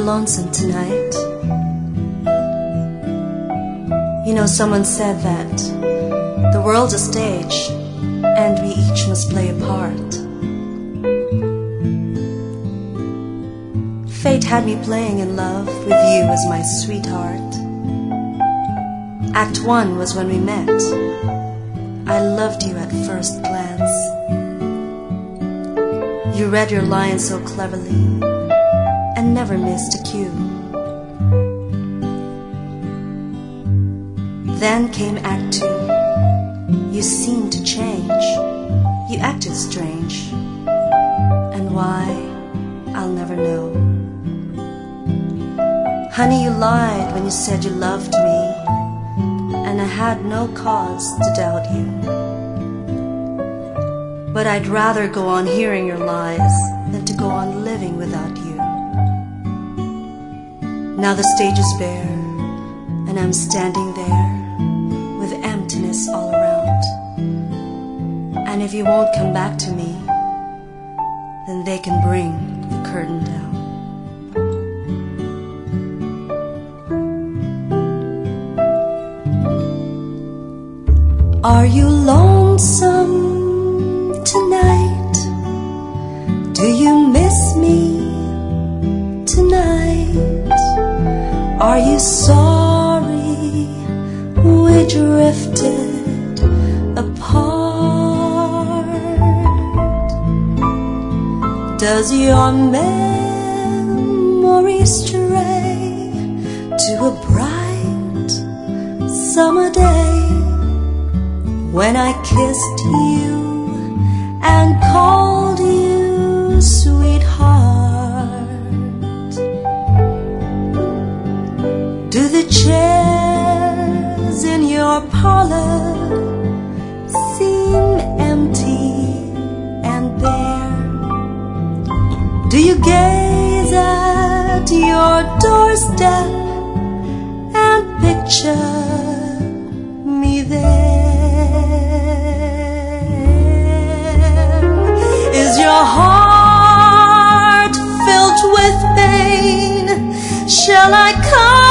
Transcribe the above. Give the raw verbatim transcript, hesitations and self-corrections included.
lonesome tonight? You know, someone said that the world's a stage and we each must play a part. Fate had me playing in love with you as my sweetheart. Act one was when we met. I loved you at first glance. You read your lines so cleverly and never missed a cue. Then came Act two. You seemed to change. You acted strange. And why, I'll never know. Honey, you lied when you said you loved me, and I had no cause to doubt you. But I'd rather go on hearing your lies than to go on living without you. Now the stage is bare, and I'm standing there with emptiness all around. And if you won't come back to me, then they can bring the curtain down. Are you lonesome tonight? Do you miss me tonight? Are you sorry we drifted apart? Does your memory stray to a bright summer day when I kissed you and called you sweetheart? Do the chairs in your parlor seem empty and bare? Do you gaze at your doorstep and picture me there? Is your heart filled with pain? Shall I come